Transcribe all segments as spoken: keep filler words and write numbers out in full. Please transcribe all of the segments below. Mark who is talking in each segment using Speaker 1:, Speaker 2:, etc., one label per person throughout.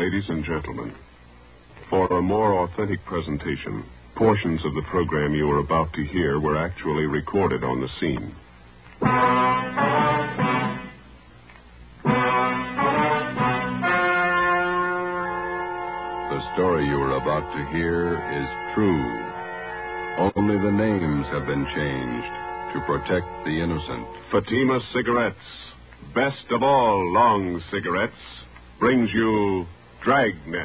Speaker 1: Ladies and gentlemen, for a more authentic presentation, portions of the program you are about to hear were actually recorded on the scene.
Speaker 2: The story you are about to hear is true. Only the names have been changed to protect the innocent.
Speaker 1: Fatima Cigarettes, best of all long cigarettes, brings you Dragnet.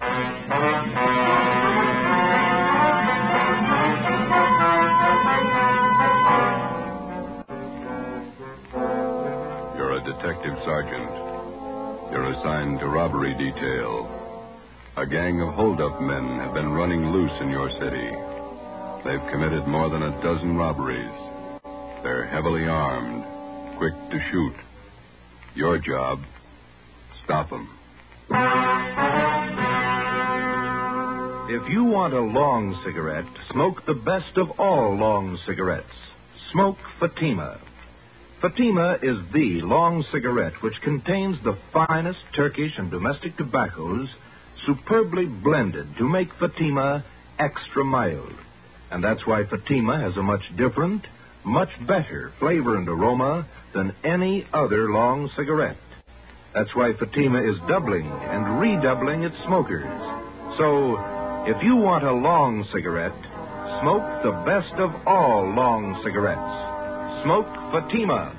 Speaker 2: You're a detective sergeant. You're assigned to robbery detail. A gang of hold-up men have been running loose in your city. They've committed more than a dozen robberies. They're heavily armed, quick to shoot. Your job, stop them.
Speaker 3: If you want a long cigarette, smoke the best of all long cigarettes. Smoke Fatima. Fatima is the long cigarette which contains the finest Turkish and domestic tobaccos superbly blended to make Fatima extra mild. And that's why Fatima has a much different, much better flavor and aroma than any other long cigarette. That's why Fatima is doubling and redoubling its smokers. So, if you want a long cigarette, smoke the best of all long cigarettes. Smoke Fatima.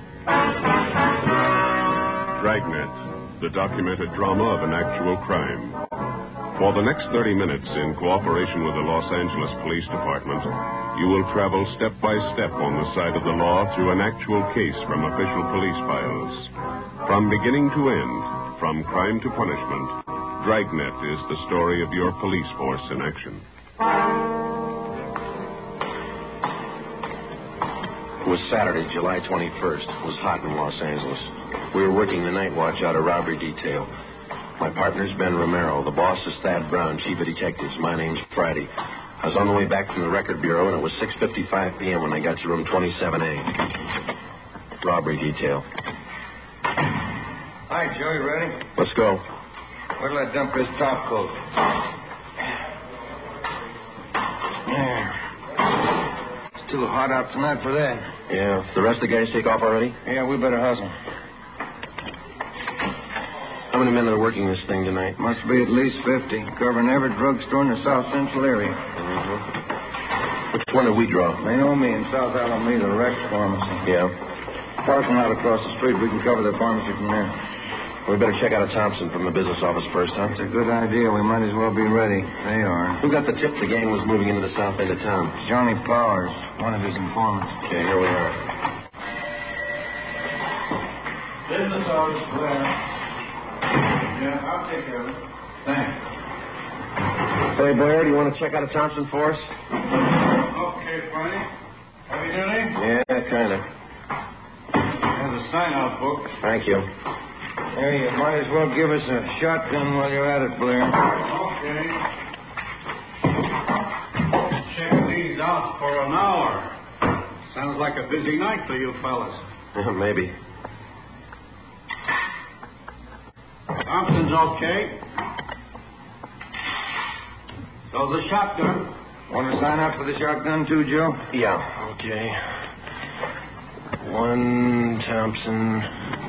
Speaker 1: Dragnet, the documented drama of an actual crime. For the next thirty minutes, in cooperation with the Los Angeles Police Department, you will travel step by step on the side of the law through an actual case from official police files. From beginning to end, from crime to punishment, Dragnet is the story of your police force in action.
Speaker 4: It was Saturday, July twenty-first. It was hot in Los Angeles. We were working the night watch out of robbery detail. My partner's Ben Romero. The boss is Thad Brown, chief of detectives. My name's Friday. I was on the way back from the record bureau, and it was six fifty-five p.m. when I got to room twenty-seven A. Robbery detail.
Speaker 5: Hi, Joe. You ready?
Speaker 4: Let's go.
Speaker 5: Where'll I dump this top coat? Yeah. It's too hot out tonight for that.
Speaker 4: Yeah. The rest of the guys take off already?
Speaker 5: Yeah, we better hustle.
Speaker 4: How many men are working this thing tonight?
Speaker 5: Must be at least fifty, covering every drugstore in the South Central area.
Speaker 4: Mm-hmm. Which one did we draw?
Speaker 5: Naomi in South Alameda, Rex Pharmacy.
Speaker 4: Yeah.
Speaker 5: Parking lot across the street. We can cover the pharmacy from there.
Speaker 4: We better check out a Thompson from the business office first, huh?
Speaker 5: That's a good idea. We might as well be ready. They are.
Speaker 4: Who got the tip the gang was moving into the south end of town?
Speaker 5: Johnny Powers, one of his informants.
Speaker 4: Okay, here we are.
Speaker 5: Business office, Blair. Yeah, I'll take care of it. Thanks.
Speaker 4: Hey, Blair, do you want to check out a Thompson for us?
Speaker 5: Okay, Friday. Heavy duty?
Speaker 4: Yeah, kind of.
Speaker 5: There's a sign-out book.
Speaker 4: Thank you.
Speaker 5: Hey, you might as well give us a shotgun while you're at it, Blair.
Speaker 6: Okay. Check these out for an hour. Sounds like a busy night for you fellas.
Speaker 4: Maybe.
Speaker 6: Thompson's okay. So the shotgun.
Speaker 5: Want to sign up for the shotgun too, Joe?
Speaker 4: Yeah, okay. One Thompson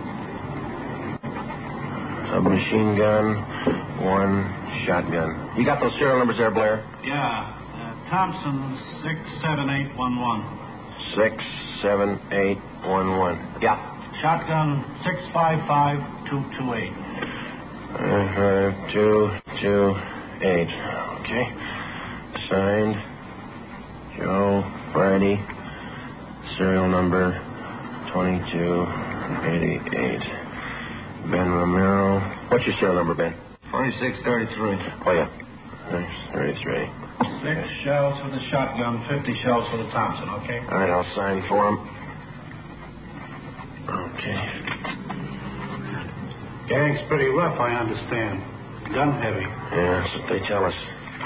Speaker 4: submachine gun, one shotgun. You got those serial numbers there, Blair?
Speaker 6: Yeah. Uh, Thompson six seven eight one one.
Speaker 4: Six seven eight one one. Yeah.
Speaker 6: Shotgun six five five two two eight.
Speaker 4: Uh, two two eight. Okay. Signed, Joe Friday. Serial number twenty-two eighty-eight. Ben Romero. What's your serial number, Ben?
Speaker 5: twenty-six thirty-three.
Speaker 4: Oh, yeah. thirty-three.
Speaker 6: Six shells for the shotgun, fifty shells for the Thompson, okay?
Speaker 4: All right, I'll sign for him. Okay.
Speaker 6: Gang's pretty rough, I understand. Gun heavy.
Speaker 4: Yeah, that's what they tell us.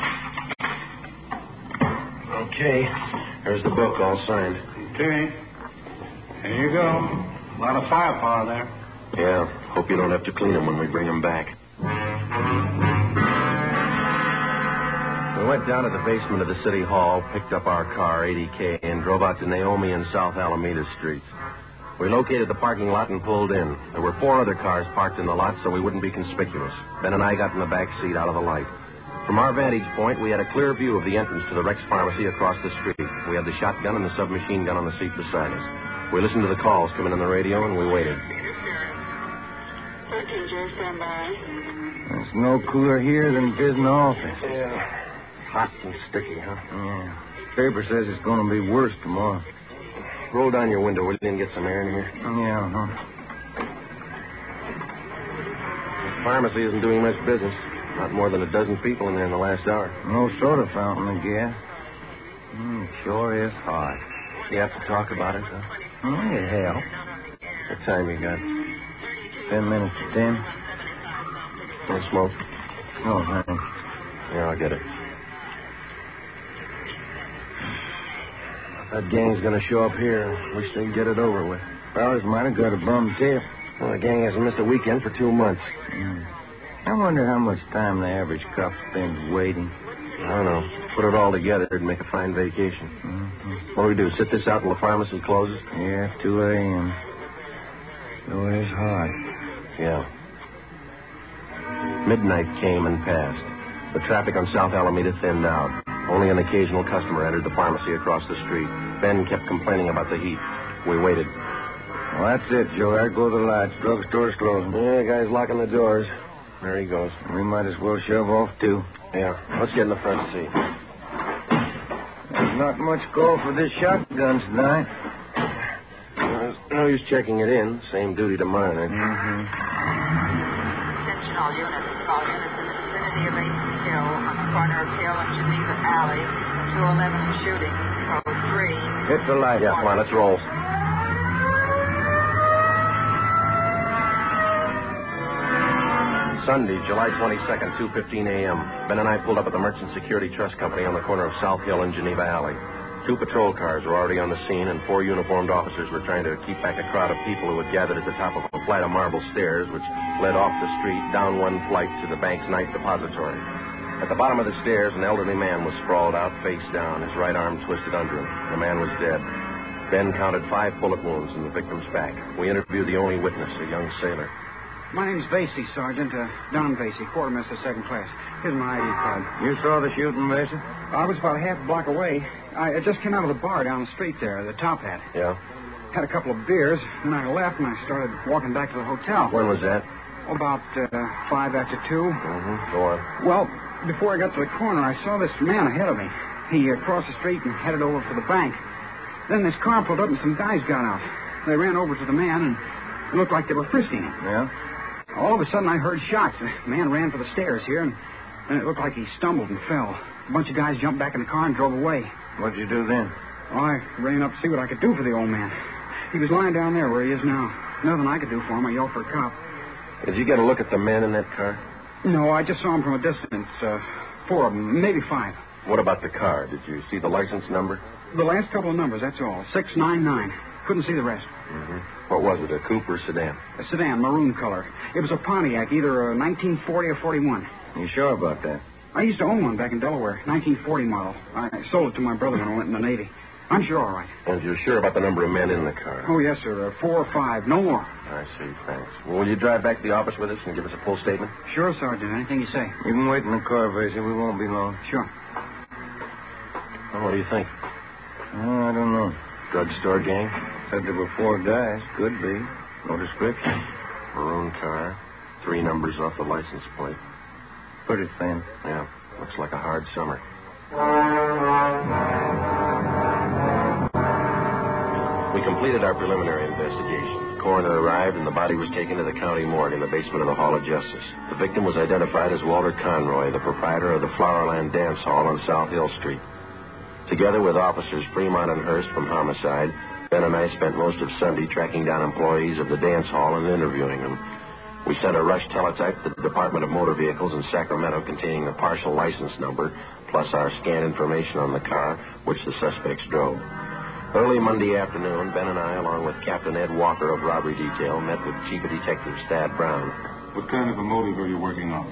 Speaker 4: Okay. Here's the book, all signed.
Speaker 6: Okay. Here you go. A lot of firepower there.
Speaker 4: Yeah. Hope you don't have to clean them when we bring them back. We went down to the basement of the city hall, picked up our car, eighty K, and drove out to Naomi and South Alameda Streets. We located the parking lot and pulled in. There were four other cars parked in the lot so we wouldn't be conspicuous. Ben and I got in the back seat out of the light. From our vantage point, we had a clear view of the entrance to the Rex Pharmacy across the street. We had the shotgun and the submachine gun on the seat beside us. We listened to the calls coming on the radio, and we waited.
Speaker 7: thirteen J, stand by.
Speaker 8: There's no cooler here than visiting office.
Speaker 4: Yeah. Hot and sticky, huh?
Speaker 8: Yeah. Paper says it's going to be worse tomorrow.
Speaker 4: Roll down your window, will you, and get some air in here?
Speaker 8: Yeah, huh?
Speaker 4: The pharmacy isn't doing much business. Not more than a dozen people in there in the last hour.
Speaker 8: No soda fountain, I guess. Mm, it sure is hot.
Speaker 4: You have to talk about it, huh?
Speaker 8: Oh, it helps.
Speaker 4: What time you got?
Speaker 8: Ten minutes to ten.
Speaker 4: No smoke?
Speaker 8: No, thanks.
Speaker 4: Yeah, I'll get it. That gang's going to show up here. Wish they'd get it over with.
Speaker 8: Fellas might have got a bum tip.
Speaker 4: Well, the gang hasn't missed a weekend for two months.
Speaker 8: Mm. I wonder how much time the average cop spends waiting.
Speaker 4: I don't know. Put it all together, it'd make a fine vacation.
Speaker 8: Mm-hmm.
Speaker 4: What do we do, sit this out till the pharmacy closes?
Speaker 8: Yeah, two a.m. Sure is hot.
Speaker 4: Yeah. Midnight came and passed. The traffic on South Alameda thinned out. Only an occasional customer entered the pharmacy across the street. Ben kept complaining about the heat. We waited.
Speaker 8: Well, that's it, Joe. There go the lights. Drugstore's closing.
Speaker 4: Yeah, the guy's locking the doors. There he goes.
Speaker 8: We might as well shove off, too.
Speaker 4: Yeah. Let's get in the front seat.
Speaker 8: There's not much call for this shotgun tonight.
Speaker 4: There's no use checking it in. Same duty to mine, eh?
Speaker 8: Mm-hmm.
Speaker 7: Attention all units. All units in the vicinity of Mason Hill on the corner of Hill and Geneva Alley. two eleven and shooting. Code three.
Speaker 8: Hit the light.
Speaker 4: Yeah, come on, let's roll. Sunday, July twenty-second, two fifteen a.m. Ben and I pulled up at the Merchant Security Trust Company on the corner of South Hill and Geneva Alley. Two patrol cars were already on the scene, and four uniformed officers were trying to keep back a crowd of people who had gathered at the top of a flight of marble stairs which led off the street, down one flight to the bank's night depository. At the bottom of the stairs, an elderly man was sprawled out, face down, his right arm twisted under him. The man was dead. Ben counted five bullet wounds in the victim's back. We interviewed the only witness, a young sailor.
Speaker 9: My name's Vasey, Sergeant. Uh, Don Vasey, quartermaster, second class. Here's my I D card.
Speaker 8: You saw the shooting, Mason?
Speaker 9: I was about a half a block away. I, I just came out of the bar down the street there, the Top Hat.
Speaker 4: Yeah?
Speaker 9: Had a couple of beers, then I left and I started walking back to the hotel.
Speaker 4: When was that?
Speaker 9: About uh, five after two.
Speaker 4: Mm-hmm. Go on.
Speaker 9: Well, before I got to the corner, I saw this man ahead of me. He uh, crossed the street and headed over for the bank. Then this car pulled up and some guys got out. They ran over to the man and it looked like they were frisking him.
Speaker 8: Yeah?
Speaker 9: All of a sudden, I heard shots. The man ran for the stairs here, and then it looked like he stumbled and fell. A bunch of guys jumped back in the car and drove away.
Speaker 8: What'd you do then?
Speaker 9: Well, I ran up to see what I could do for the old man. He was lying down there where he is now. Nothing I could do for him. I yelled for a cop.
Speaker 4: Did you get a look at the men in that car?
Speaker 9: No, I just saw him from a distance. Uh, four of them, maybe five.
Speaker 4: What about the car? Did you see the license number?
Speaker 9: The last couple of numbers, that's all. six nine nine. Couldn't see the rest.
Speaker 4: Mm-hmm. What was it, a coupe or sedan?
Speaker 9: A sedan, maroon color. It was a Pontiac, either a nineteen forty or forty-one.
Speaker 8: You sure about that?
Speaker 9: I used to own one back in Delaware, nineteen forty model. I sold it to my brother when I went in the Navy. I'm sure all right.
Speaker 4: And you're sure about the number of men in the car?
Speaker 9: Oh, yes, sir. Uh, four or five, no more.
Speaker 4: I see, thanks. Well, will you drive back to the office with us and give us a full statement?
Speaker 9: Sure, Sergeant. Anything you say.
Speaker 8: You can wait in the car, Vasey. We won't be long.
Speaker 9: Sure.
Speaker 4: Well, what do you think?
Speaker 8: Oh, I don't know.
Speaker 4: Drugstore gang?
Speaker 8: Said there were four guys. Could be. No description.
Speaker 4: Maroon car. Three numbers off the license plate.
Speaker 8: Pretty thin.
Speaker 4: Yeah. Looks like a hard summer. We completed our preliminary investigation. The coroner arrived and the body was taken to the county morgue in the basement of the Hall of Justice. The victim was identified as Walter Conroy, the proprietor of the Flowerland Dance Hall on South Hill Street. Together with officers Fremont and Hurst from homicide, Ben and I spent most of Sunday tracking down employees of the dance hall and interviewing them. We sent a rush teletype to the Department of Motor Vehicles in Sacramento containing the partial license number, plus our scan information on the car which the suspects drove. Early Monday afternoon, Ben and I, along with Captain Ed Walker of Robbery Detail, met with Chief of Detectives Thad Brown.
Speaker 5: What kind of a motive are you working on?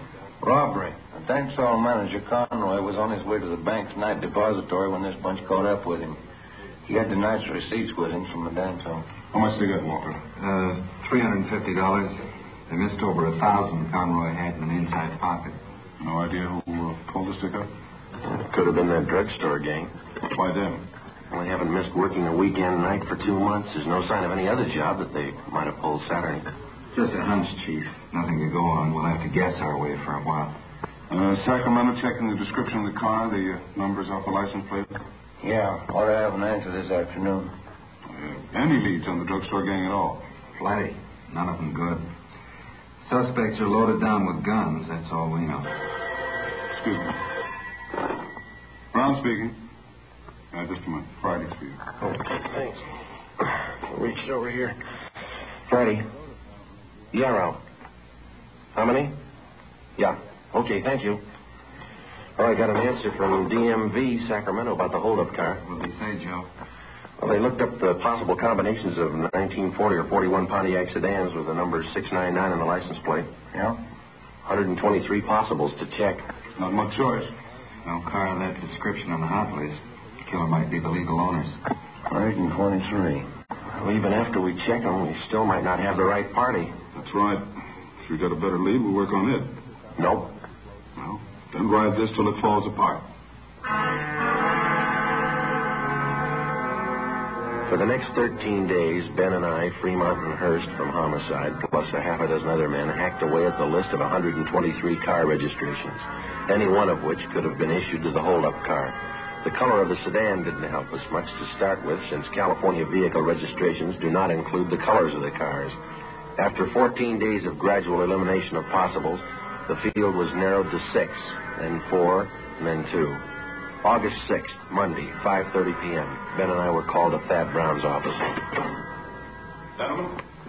Speaker 8: Robbery. The dance hall manager, Conroy, was on his way to the bank's night depository when this bunch caught up with him. He had the night's receipts with him from the dance hall.
Speaker 10: How much they got, Walker?
Speaker 11: Uh, three hundred fifty dollars. They missed over a thousand Conroy had in an inside pocket.
Speaker 10: No idea who uh, pulled the stick up?
Speaker 4: It could have been that drugstore gang.
Speaker 10: Why them?
Speaker 4: Well, they haven't missed working a weekend night for two months. There's no sign of any other job that they might have pulled Saturday.
Speaker 11: Just a hunch, Chief. Nothing to go on. We'll have to guess our way for a while.
Speaker 10: Uh, Sacramento checking the description of the car, the uh, numbers off the license plate?
Speaker 8: Yeah, ought to have an answer this afternoon.
Speaker 10: Uh, any leads on the drugstore gang at all?
Speaker 11: Plenty. None of them good. Suspects are loaded down with guns. That's all we know.
Speaker 10: Excuse me. Brown speaking. Uh, just a minute. Friday's for you.
Speaker 4: Okay, thanks. Reached over here. Friday. Yarrow. How many? Yeah. Okay, thank you. Oh, I got an answer from D M V Sacramento about the holdup car.
Speaker 11: What did they say, Joe?
Speaker 4: Well, they looked up the possible combinations of nineteen forty or forty-one Pontiac sedans with the number six nine nine on the license plate.
Speaker 8: Yeah?
Speaker 4: one hundred twenty-three possibles to check.
Speaker 10: Not much choice.
Speaker 11: No car of that description on the hot list. Killer might be the legal owners.
Speaker 8: one hundred twenty-three.
Speaker 4: Well, even after we check them, we still might not have the right party.
Speaker 10: That's right. If we got a better lead, we'll work on it.
Speaker 4: Nope.
Speaker 10: Well, then ride this till it falls apart.
Speaker 4: For the next thirteen days, Ben and I, Fremont and Hurst from homicide, plus a half a dozen other men, hacked away at the list of one hundred twenty-three car registrations, any one of which could have been issued to the holdup car. The color of the sedan didn't help us much to start with, since California vehicle registrations do not include the colors of the cars. After fourteen days of gradual elimination of possibles, the field was narrowed to six, then four, and then two. August sixth, Monday, five thirty p.m. Ben and I were called to Thad Brown's office.
Speaker 10: Gentlemen,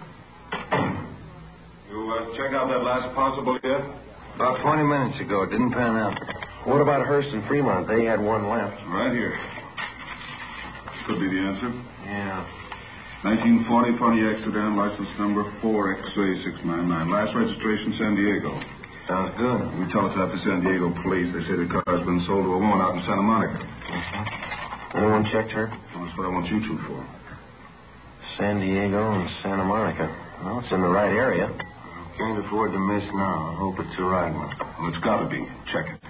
Speaker 10: you uh, check out that last possible yet?
Speaker 8: About twenty minutes ago. It didn't pan out.
Speaker 4: What about Hurst and Fremont? They had one left.
Speaker 10: Right here. Could be the answer.
Speaker 4: Yeah.
Speaker 10: nineteen forty Pontiac sedan, license number four X A six nine nine. Last registration, San Diego.
Speaker 8: Sounds good.
Speaker 10: We telegraphed the San Diego police. They say the car's been sold to a woman out in Santa Monica.
Speaker 4: Uh-huh. Anyone checked her?
Speaker 10: Well, that's what I want you two for.
Speaker 4: San Diego and Santa Monica. Well, it's in the right area.
Speaker 8: Can't afford to miss now. I hope it's the right one.
Speaker 10: Well, it's got to be. Check it.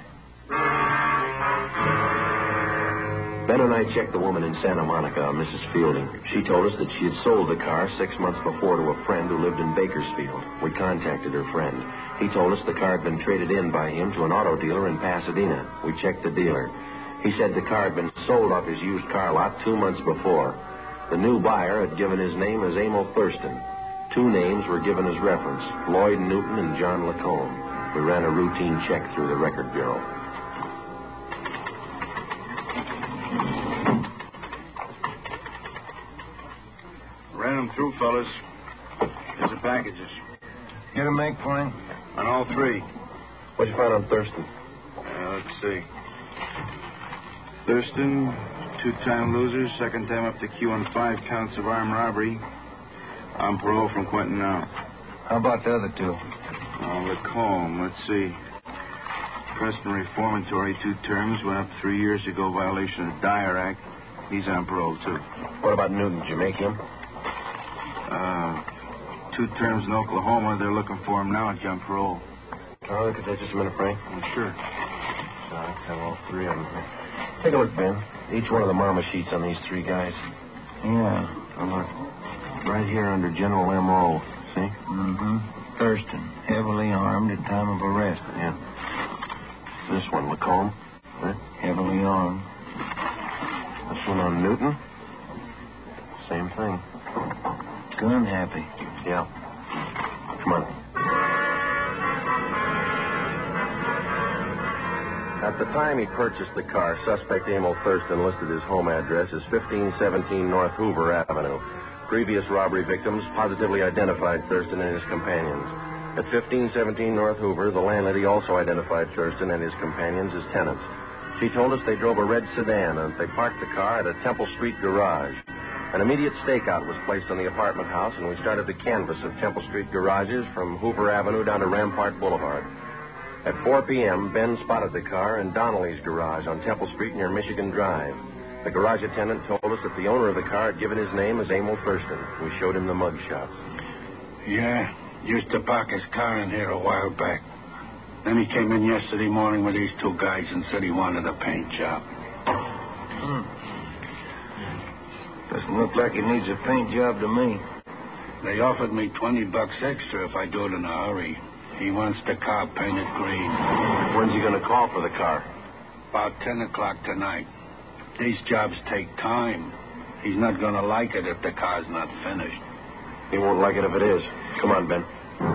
Speaker 4: Ben and I checked the woman in Santa Monica, Missus Fielding. She told us that she had sold the car six months before to a friend who lived in Bakersfield. We contacted her friend. He told us the car had been traded in by him to an auto dealer in Pasadena. We checked the dealer. He said the car had been sold off his used car lot two months before. The new buyer had given his name as Emil Thurston. Two names were given as reference, Lloyd Newton and John Lacombe. We ran a routine check through the record bureau.
Speaker 6: Ran them through, fellas. Here's the packages.
Speaker 8: Get a make for him?
Speaker 6: On all three.
Speaker 4: What'd you find on Thurston?
Speaker 6: Uh, let's see. Thurston, two-time loser, second time up to Q on five counts of armed robbery. On parole from Quentin now.
Speaker 8: How about the other two?
Speaker 6: Oh, Lacombe, let's see. Preston reformatory, two terms, went up three years ago, violation of the Dyer Act. He's on parole, too.
Speaker 4: What about Newton? Did you make him?
Speaker 6: Uh, two terms in Oklahoma. They're looking for him now. He's on parole.
Speaker 4: Can I look at that just a minute, Frank?
Speaker 6: Oh, sure.
Speaker 4: Sorry, I have all three of them here. Take a look, Ben. Each one of the mama sheets on these three guys.
Speaker 8: Yeah.
Speaker 4: Oh, look. Right here under General M O. See?
Speaker 8: Mm-hmm. Thurston, heavily armed at time of arrest.
Speaker 4: Yeah. This one, Lacombe. Huh?
Speaker 8: Heavily armed.
Speaker 4: This one on Newton. Same thing.
Speaker 8: Gun happy.
Speaker 4: Yeah. Come on. At the time he purchased the car, suspect Emil Thurston listed his home address as fifteen seventeen North Hoover Avenue. Previous robbery victims positively identified Thurston and his companions. At fifteen seventeen North Hoover, the landlady also identified Thurston and his companions as tenants. She told us they drove a red sedan and they parked the car at a Temple Street garage. An immediate stakeout was placed on the apartment house, and we started the canvass of Temple Street garages from Hoover Avenue down to Rampart Boulevard. At four p.m., Ben spotted the car in Donnelly's garage on Temple Street near Michigan Drive. The garage attendant told us that the owner of the car had given his name as Emil Thurston. We showed him the mug shots.
Speaker 5: Yeah, used to park his car in here a while back. Then he came in yesterday morning with these two guys and said he wanted a paint job.
Speaker 8: Hmm. Doesn't look like he needs a paint job to me.
Speaker 5: They offered me twenty bucks extra if I do it in a hurry. He wants the car painted green.
Speaker 4: When's he going to call for the car?
Speaker 5: About ten o'clock tonight. These jobs take time. He's not going to like it if the car's not finished.
Speaker 4: He won't like it if it is. Come on, Ben.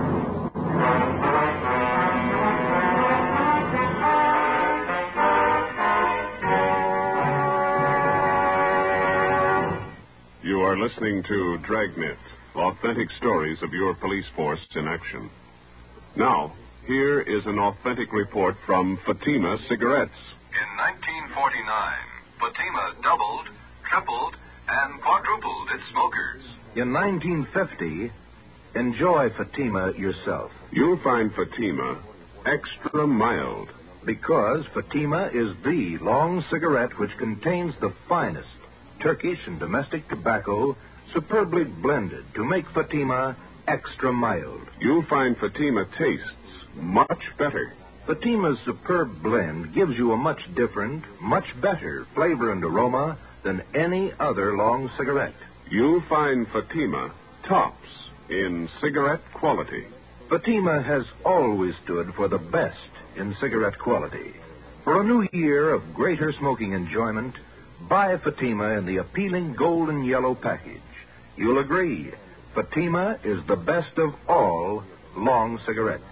Speaker 1: You are listening to Dragnet, authentic stories of your police force in action. Now, here is an authentic report from Fatima Cigarettes.
Speaker 12: In nineteen forty-nine, Fatima doubled, tripled, and quadrupled its smokers.
Speaker 3: In nineteen fifty, enjoy Fatima yourself.
Speaker 1: You'll find Fatima extra mild.
Speaker 3: Because Fatima is the long cigarette which contains the finest Turkish and domestic tobacco superbly blended to make Fatima extra mild.
Speaker 1: You'll find Fatima tastes much better.
Speaker 3: Fatima's superb blend gives you a much different, much better flavor and aroma than any other long cigarette.
Speaker 1: You'll find Fatima tops in cigarette quality.
Speaker 3: Fatima has always stood for the best in cigarette quality. For a new year of greater smoking enjoyment, buy Fatima in the appealing golden yellow package. You'll agree, Fatima is the best of all long cigarettes.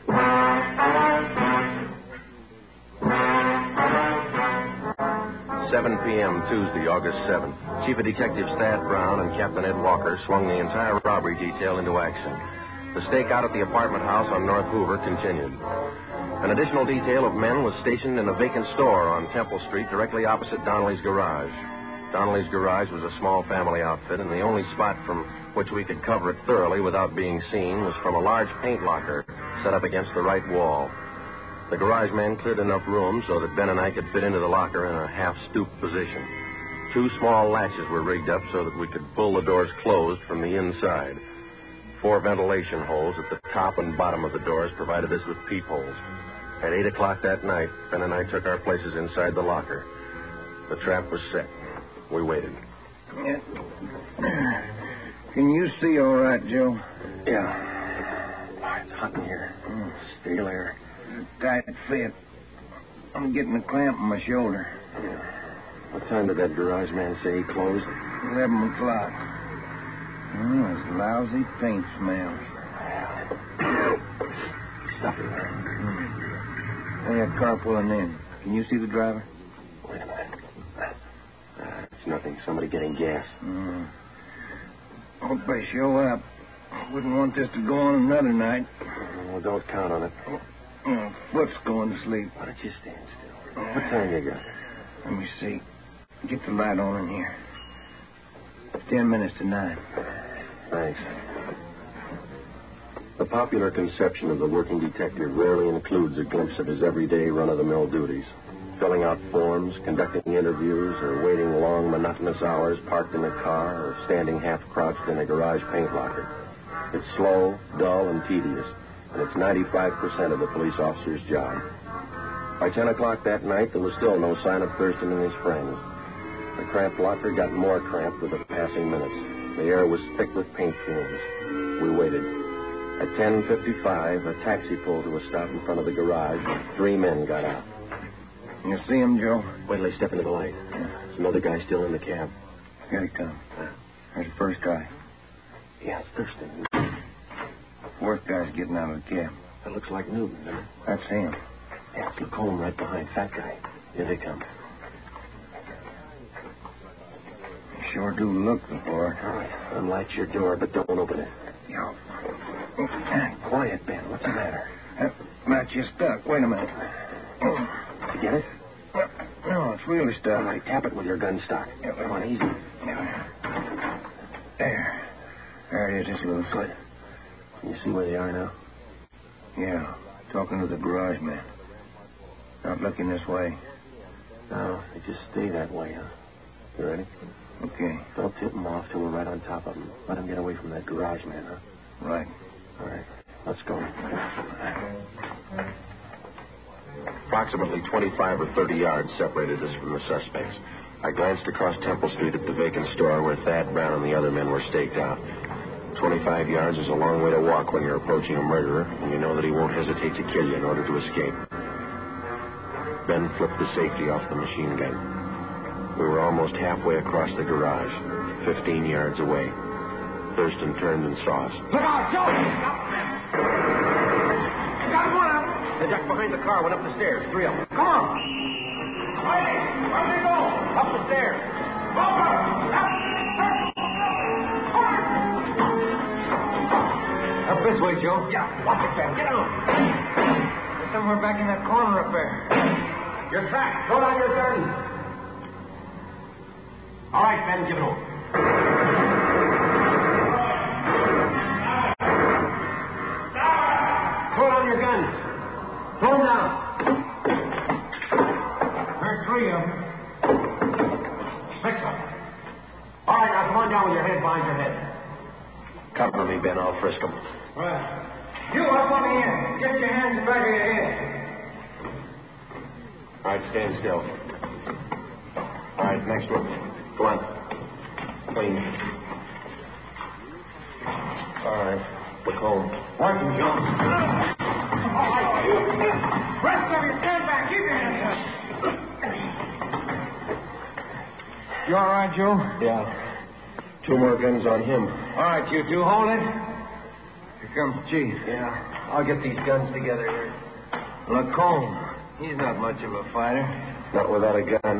Speaker 4: seven p.m. Tuesday, August seventh. Chief of Detectives Thad Brown and Captain Ed Walker swung the entire robbery detail into action. The stakeout at the apartment house on North Hoover continued. An additional detail of men was stationed in a vacant store on Temple Street directly opposite Donnelly's garage. Donnelly's garage was a small family outfit, and the only spot from which we could cover it thoroughly without being seen was from a large paint locker set up against the right wall. The garage man cleared enough room so that Ben and I could fit into the locker in a half-stooped position. Two small latches were rigged up so that we could pull the doors closed from the inside. Four ventilation holes at the top and bottom of the doors provided us with peepholes. At eight o'clock that night, Ben and I took our places inside the locker. The trap was set. We waited.
Speaker 8: Yeah. Can you see all right, Joe?
Speaker 4: Yeah. It's hot in here.
Speaker 8: Mm.
Speaker 4: Stale air.
Speaker 8: Tight fit. I'm getting a clamp in my shoulder.
Speaker 4: Yeah. What time did that garage man say he closed?
Speaker 8: Eleven o'clock. Oh, it's lousy paint smell.
Speaker 4: Stop it there.
Speaker 8: Mm. They had car pulling in. Can you see the driver?
Speaker 4: Wait a minute. Uh, it's nothing. Somebody getting gas.
Speaker 8: Mm. Hope they show up. Wouldn't want this to go on another night.
Speaker 4: Well, don't count on it.
Speaker 8: Oh, foot's going to sleep.
Speaker 4: Why don't you stand still? What time you got?
Speaker 8: Let me see. Get the light on in here. Ten minutes to nine.
Speaker 4: Thanks. The popular conception of the working detective rarely includes a glimpse of his everyday run-of-the-mill duties. Filling out forms, conducting interviews, or waiting long, monotonous hours parked in a car or standing half-crouched in a garage paint locker. It's slow, dull, and tedious, and it's ninety-five percent of the police officer's job. By ten o'clock that night, there was still no sign of Thurston and his friends. The cramped locker got more cramped with the passing minutes. The air was thick with paint fumes. We waited. At ten fifty-five, a taxi pulled to a stop in front of the garage, and three men got out.
Speaker 8: You see him, Joe?
Speaker 4: Wait till they step into the light.
Speaker 8: Yeah.
Speaker 4: There's another guy still in the cab.
Speaker 8: Here he comes. There's the first guy.
Speaker 4: Yeah, it's Thurston.
Speaker 8: Fourth guy's getting out of the cab.
Speaker 4: That looks like Newton, doesn't it?
Speaker 8: That's him.
Speaker 4: Yeah, it's Lacombe right behind. Fat guy. Here they come.
Speaker 8: You sure do look the part.
Speaker 4: All right. Unlatch your door, but don't open it.
Speaker 8: Yeah.
Speaker 4: Quiet, Ben. What's the matter?
Speaker 8: That latch is stuck. Wait a minute.
Speaker 4: Did you get it?
Speaker 8: No, it's really stuck.
Speaker 4: All right, tap it with your gun stock.
Speaker 8: Yeah,
Speaker 4: Come on, easy.
Speaker 8: There. There it is. It's loose.
Speaker 4: Good. Can you see where they are now?
Speaker 8: Yeah. Talking to the garage man. Not looking this way.
Speaker 4: No, they just stay that way, huh? You ready?
Speaker 8: Okay.
Speaker 4: Don't tip them off till we're right on top of them. Let them get away from that garage man, huh?
Speaker 8: Right.
Speaker 4: All right. Let's go. Approximately twenty-five or thirty yards separated us from the suspects. I glanced across Temple Street at the vacant store where Thad Brown and the other men were staked out. twenty-five yards is a long way to walk when you're approaching a murderer, and you know that he won't hesitate to kill you in order to escape. Ben flipped the safety off the machine gun. We were almost halfway across the garage, fifteen yards away. Thurston turned and saw us.
Speaker 9: Look out, Joe! Stop! Got one of them.
Speaker 4: They ducked behind the car, went up the stairs, three of them.
Speaker 9: Come on. Hey, where they go?
Speaker 4: Up the stairs.
Speaker 9: Over!
Speaker 8: Up this way, Joe.
Speaker 9: Yeah, watch it, Ben. Get on.
Speaker 8: They're somewhere back in that corner up there.
Speaker 9: You're trapped. Throw down your gun. All right, Ben, give it over. Throw down your guns. Throw them down. There's three of them. Six of them. All right, now come on down with your head behind your head.
Speaker 4: Cover me, Ben. I'll frisk them.
Speaker 9: Well, you up on the end. Get your hands back of your head.
Speaker 4: All right, stand still. All right, next one. Go on. Clean. All right. Look home.
Speaker 9: Working, Joe. All right, you. Rest of you, stand back. Keep your hands up.
Speaker 8: You all right, Joe?
Speaker 4: Yeah. Two more guns on him.
Speaker 8: All right, you two, hold it. Here comes the chief.
Speaker 4: Yeah. I'll get these guns together here.
Speaker 8: Lacombe. He's not much of a fighter.
Speaker 4: Not without a gun.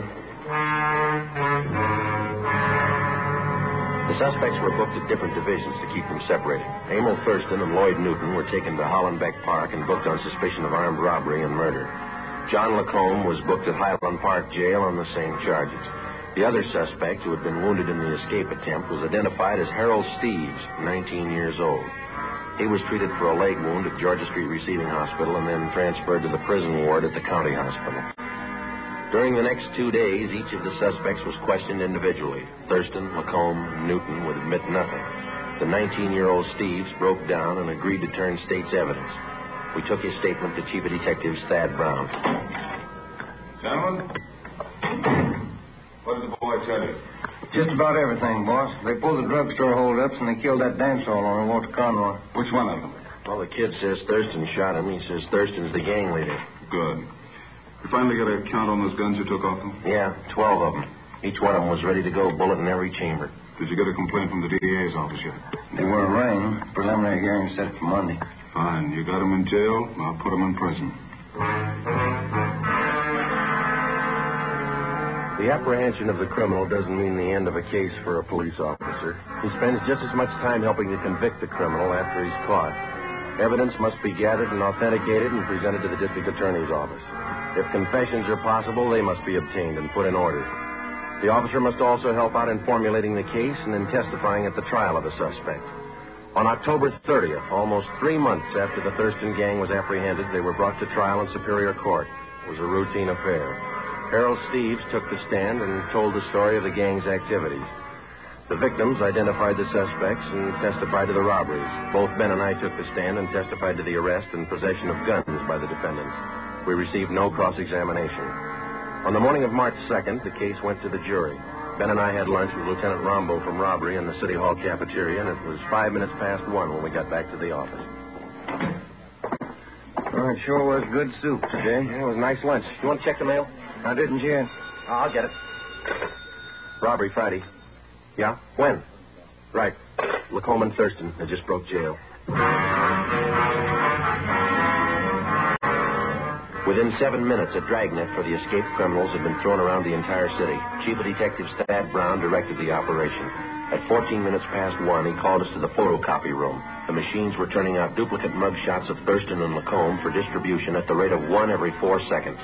Speaker 4: The suspects were booked at different divisions to keep them separated. Emil Thurston and Lloyd Newton were taken to Hollenbeck Park and booked on suspicion of armed robbery and murder. John Lacombe was booked at Highland Park Jail on the same charges. The other suspect, who had been wounded in the escape attempt, was identified as Harold Steves, nineteen years old. He was treated for a leg wound at Georgia Street Receiving Hospital and then transferred to the prison ward at the county hospital. During the next two days, each of the suspects was questioned individually. Thurston, Lacombe, Newton would admit nothing. The nineteen-year-old Steves broke down and agreed to turn state's evidence. We took his statement to Chief of Detectives Thad Brown.
Speaker 10: Gentlemen, what did the boy tell you?
Speaker 8: Just about everything, boss. They pulled the drugstore holdups and they killed that dance hall owner, Walter Conroy.
Speaker 10: Which one of them?
Speaker 4: Well, the kid says Thurston shot him. He says Thurston's the gang leader.
Speaker 10: Good. You finally got a count on those guns you took off them?
Speaker 4: Yeah, twelve of them. Each one of them was ready to go, bullet in every chamber.
Speaker 10: Did you get a complaint from the D A's office yet?
Speaker 8: They were arraigned. Preliminary hearing set for Monday.
Speaker 10: Fine. You got them in jail. I'll put them in prison.
Speaker 4: The apprehension of the criminal doesn't mean the end of a case for a police officer. He spends just as much time helping to convict the criminal after he's caught. Evidence must be gathered and authenticated and presented to the district attorney's office. If confessions are possible, they must be obtained and put in order. The officer must also help out in formulating the case and in testifying at the trial of the suspect. On October thirtieth, almost three months after the Thurston gang was apprehended, they were brought to trial in Superior Court. It was a routine affair. Harold Steves took the stand and told the story of the gang's activities. The victims identified the suspects and testified to the robberies. Both Ben and I took the stand and testified to the arrest and possession of guns by the defendants. We received no cross-examination. On the morning of March second, the case went to the jury. Ben and I had lunch with Lieutenant Rombo from robbery in the City Hall cafeteria, and it was five minutes past one when we got back to the office.
Speaker 8: Well, it sure was good soup today.
Speaker 4: Yeah, it was a nice lunch. You want to check the mail?
Speaker 8: I didn't yet.
Speaker 4: I'll get it. Robbery Friday. Yeah? When? Right. Lacombe and Thurston. They just broke jail. Within seven minutes, a dragnet for the escaped criminals had been thrown around the entire city. Chief of Detectives Thad Brown directed the operation. At fourteen minutes past one, he called us to the photocopy room. The machines were turning out duplicate mug shots of Thurston and Lacombe for distribution at the rate of one every four seconds.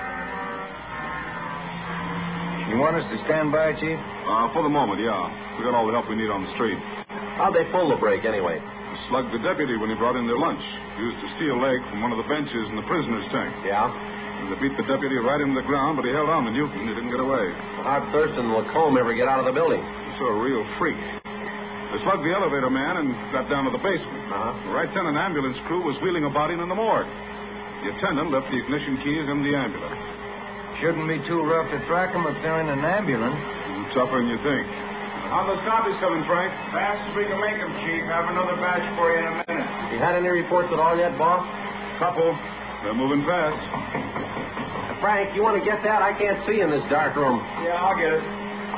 Speaker 8: You want us to stand by, Chief?
Speaker 10: Uh, for the moment, yeah. We got all the help we need on the street.
Speaker 4: How'd they pull the break, anyway?
Speaker 10: slugged the deputy when he brought in their lunch. Used a steel leg from one of the benches in the prisoner's tank.
Speaker 4: Yeah?
Speaker 10: And they beat the deputy right into the ground, but he held on to Newton. He didn't get away.
Speaker 4: How'd Thurston and Lacombe ever get out of the building?
Speaker 10: He's a real freak. They slugged the elevator man and got down to the basement.
Speaker 4: Uh-huh.
Speaker 10: The right then, an ambulance crew was wheeling a body in the morgue. The attendant left the ignition keys in the ambulance.
Speaker 8: Shouldn't be too rough to track them if they're in an ambulance.
Speaker 10: Mm, tougher than you think. How those copies coming, Frank?
Speaker 5: Fast as we can make them, Chief. Have another batch for you in a minute.
Speaker 4: You had any reports at all yet, boss?
Speaker 10: Couple. They're moving fast.
Speaker 4: Frank, you want to get that? I can't see in this dark room.
Speaker 5: Yeah, I'll get it.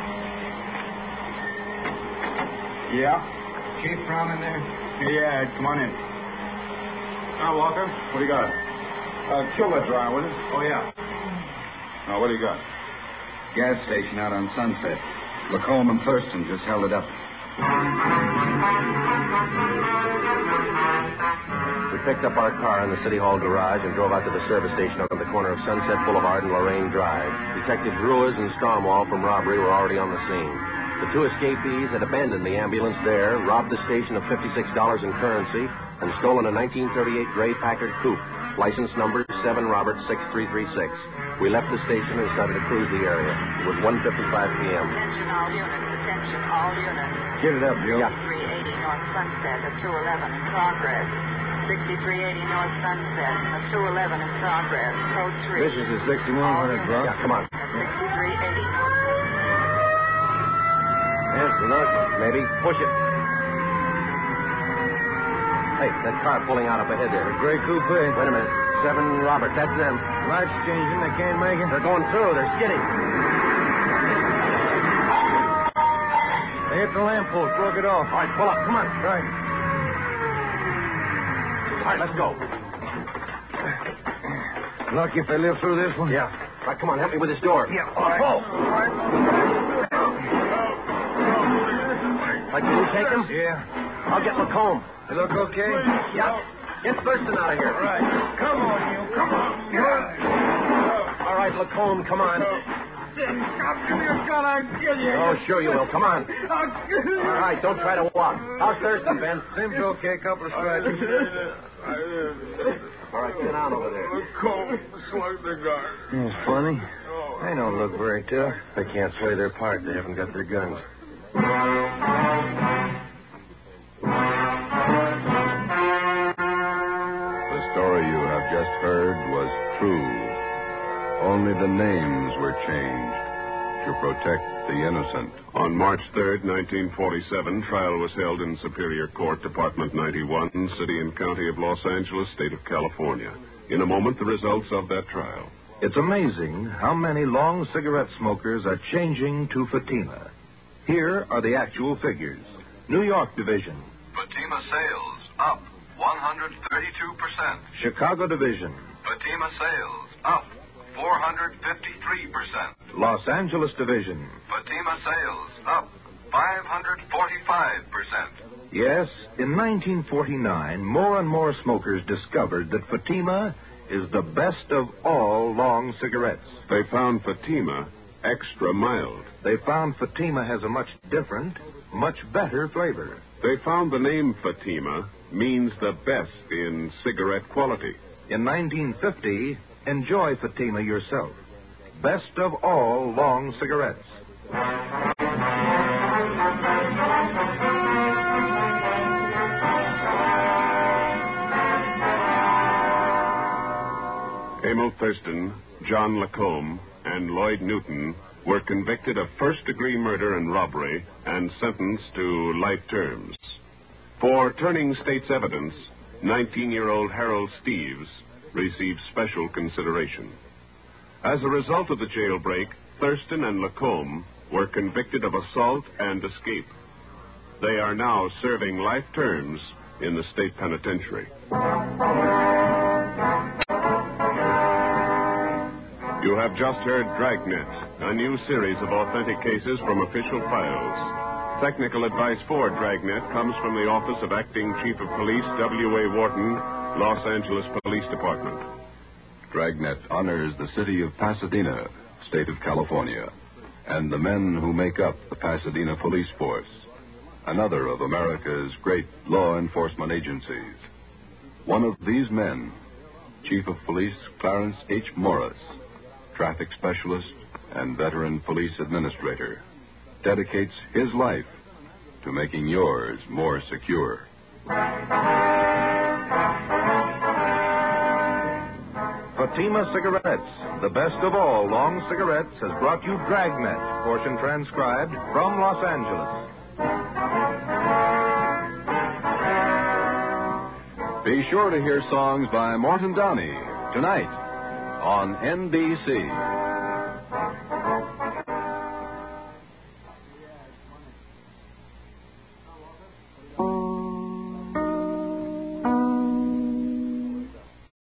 Speaker 5: Yeah?
Speaker 9: Chief Brown in there?
Speaker 5: Yeah, come on in.
Speaker 10: Now, Walker, what do you got?
Speaker 5: Uh, kill that dry, will you?
Speaker 10: Oh, yeah. Now, what do you got?
Speaker 9: Gas station out on Sunset. Lacombe and Thurston just held it up.
Speaker 4: We picked up our car in the City Hall garage and drove out to the service station on the corner of Sunset Boulevard and Lorraine Drive. Detectives Ruiz and Stromwall from robbery were already on the scene. The two escapees had abandoned the ambulance there, robbed the station of fifty-six dollars in currency, and stolen a nineteen thirty-eight gray Packard coupe, license number seven Robert six three three six. We left the station and started to cruise the area. It was one fifty-five p.m.
Speaker 7: Attention all units, attention all units.
Speaker 8: Get it up, Bill.
Speaker 4: Yeah.
Speaker 7: sixty-three eighty North Sunset at two eleven in progress. sixty-three eighty North Sunset at two eleven in progress. Code three.
Speaker 8: This is the sixty-one hundred, bro.
Speaker 4: Yeah, come on.
Speaker 7: sixty-three eighty.
Speaker 4: Yes, another one. Maybe. Push it. Hey, that car pulling out up ahead there.
Speaker 8: The gray coupe.
Speaker 4: Wait a minute. Seven Robert, that's them.
Speaker 8: Lights changing. They can't make it.
Speaker 4: They're going through. They're skidding.
Speaker 8: They hit the lamppost. Broke it off.
Speaker 4: All right, pull up. Come on.
Speaker 8: Right.
Speaker 4: All right, let's go.
Speaker 8: Lucky if they live through this one.
Speaker 4: Yeah. All right, come on. Help me with this door.
Speaker 8: Yeah, all right.
Speaker 4: Pull.
Speaker 8: All right.
Speaker 4: Like, can you take them?
Speaker 8: Yeah.
Speaker 4: I'll get Lacombe.
Speaker 8: They look okay?
Speaker 4: Yeah. Get Thurston out of here.
Speaker 8: All right. Come on, you. Come on.
Speaker 4: All right, Lacombe, come on.
Speaker 5: Stop, give me a gun. I'll kill you.
Speaker 4: Oh, sure you will. Come on.
Speaker 5: I'll kill you.
Speaker 4: All right, don't try to walk. How's Thurston, Ben?
Speaker 8: Seems okay. Couple of scratches.
Speaker 4: All right, sit down over there.
Speaker 10: Cold. Slug the guard.
Speaker 8: It's funny. They don't look very tough.
Speaker 4: They can't play their part. They haven't got their guns.
Speaker 2: The story you have just heard was true. Only the names were changed to protect the innocent.
Speaker 1: On March third, nineteen forty-seven, trial was held in Superior Court, Department ninety-one, City and County of Los Angeles, State of California. In a moment, the results of that trial.
Speaker 3: It's amazing how many long cigarette smokers are changing to Fatima. Here are the actual figures. New York Division.
Speaker 12: Fatima sales up one hundred thirty-two percent.
Speaker 3: Chicago Division.
Speaker 12: Fatima sales up four hundred fifty-three percent.
Speaker 3: Los Angeles Division.
Speaker 12: Fatima sales up five hundred forty-five percent.
Speaker 3: Yes, in nineteen forty-nine, more and more smokers discovered that Fatima is the best of all long cigarettes.
Speaker 1: They found Fatima extra mild.
Speaker 3: They found Fatima has a much different, much better flavor.
Speaker 1: They found the name Fatima means the best in cigarette quality.
Speaker 3: In nineteen fifty, enjoy Fatima yourself. Best of all long cigarettes.
Speaker 1: Emil Thurston, John Lacombe, and Lloyd Newton were convicted of first-degree murder and robbery and sentenced to life terms. For turning state's evidence, nineteen-year-old Harold Steves received special consideration. As a result of the jailbreak, Thurston and Lacombe were convicted of assault and escape. They are now serving life terms in the state penitentiary. You have just heard Dragnet, a new series of authentic cases from official files. Technical advice for Dragnet comes from the Office of Acting Chief of Police W A Wharton, Los Angeles Police Department.
Speaker 2: Dragnet honors the city of Pasadena, state of California, and the men who make up the Pasadena Police Force. another of America's great law enforcement agencies. One of these men, Chief of Police Clarence H. Morris, traffic specialist and veteran police administrator, dedicates his life to making yours more secure.
Speaker 3: Fatima Cigarettes, the best of all long cigarettes, has brought you Dragnet, portion transcribed from Los Angeles.
Speaker 2: Be sure to hear songs by Morton Downey tonight on N B C.